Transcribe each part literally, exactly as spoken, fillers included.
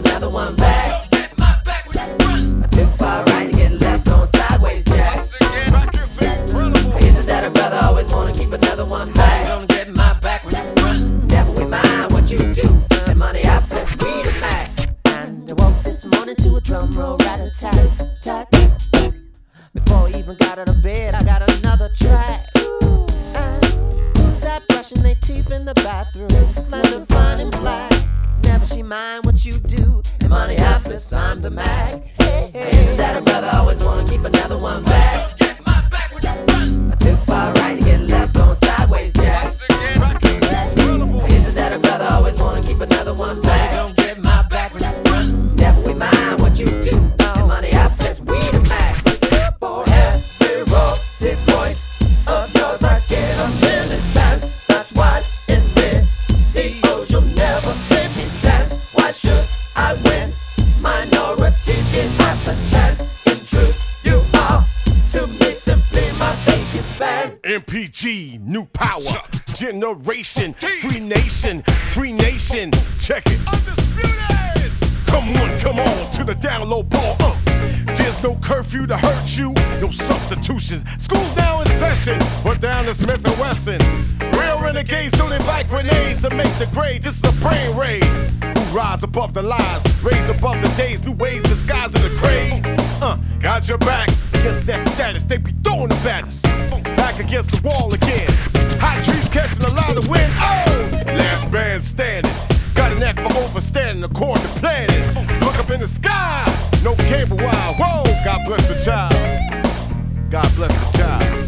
another one back. Get my back when you run. I took far right to get left on sideways, Jack. Once again, back is the incredible. Isn't that a brother? Always wanna keep another one back. Gonna get my back when you run. Never we mind what you do. And money I bless we the Mac. And I woke this morning to a drum roll, rat-a-tat-tat. Before I even got out of bed, I got another track. And who's that brushing their teeth in the bathroom? Slender, fine and black. Never she mind what you do. And money helpless, I'm the Mac. Hey, hey. Isn't that a brother? Always wanna keep another one back. Get my back when you run. I took far right to get left on sideways, Jack. Once again, back is the incredible. Isn't that a brother? Always wanna keep another one back. Don't get my back when you run. Never we mind what you do. And money helpless, we the Mac. For every royalty point of yours, I get a million fans. That's what's in videos. You'll never see me dance. Why should I win? Minorities get half a chance. In truth, you are to me simply my biggest fan. M P G, new power, generation, free nation, free nation. Check it. Undisputed. Come on, come on to the down low ball. Uh. There's no curfew to hurt you, no substitutions. School's now in session, but down to Smith and Wessons. Real renegades don't invite grenades to make the grade. This is a brain raid. Who rise above the lies, raise above the days, new ways disguising the craze. Uh, got your back against that status. They be throwing the batters. Back against the wall again. Hot trees catching a lot of wind. Oh, last man standing. Got a knack for overstanding, according to planning. Look up in the sky, no cable wire. Whoa, God bless the child. God bless the child.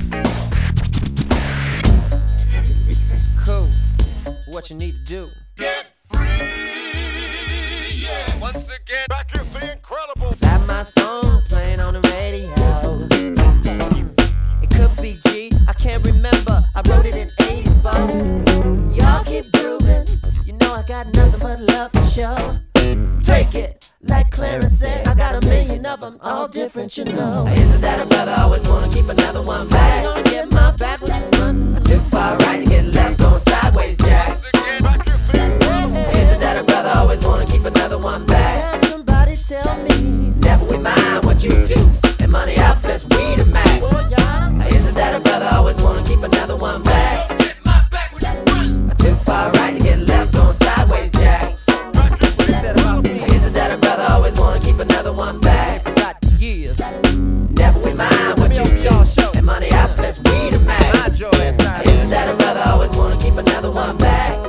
It's cool. What you need to do. Get free. Yeah. Once again, Back is the incredible. Got my song playing on the radio. It could be G, I can't remember. I wrote it in eighty-four. Y'all keep grooving. You know I got nothing but love for show. Take it, like Clarence said. I got a million of them, all different, you know. Isn't that a brother? Always wanna keep another one back. Gonna get my back when you run. I took far right to get left on sideways, Jack. once again, back is the incredible. Isn't that a brother? Always wanna keep another one back. Somebody tell me. Never we mind what you do. And money helpless, we the Mac. Isn't that a brother? Always wanna keep another one back. Get my back when you run. I took far right to get left on sideways, Jack. Isn't that a brother? Always wanna keep another one back. Forgot the years. Never we mind what you do. And money helpless, we the Mac. Isn't that a brother? Always wanna keep another one back.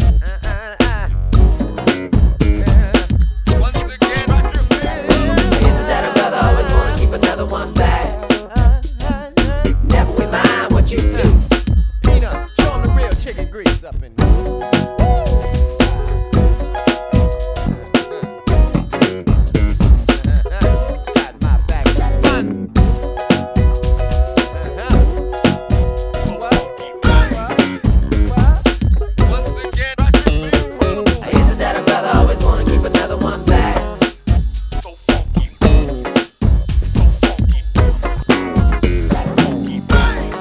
Once again, back is the Isn't that a brother? Always wanna keep another one back. Never we mind what you do. Peanut, show 'em the real chicken grease up in there. Got my back. Fun. Once again, back is the incredible. Isn't that a brother? Always wanna keep another one back. So funky. So funky. Funky bass.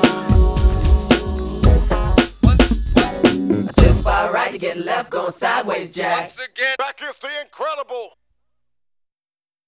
Once, once, I took far right to get left, going sideways, Jack. once again, back is the incredible.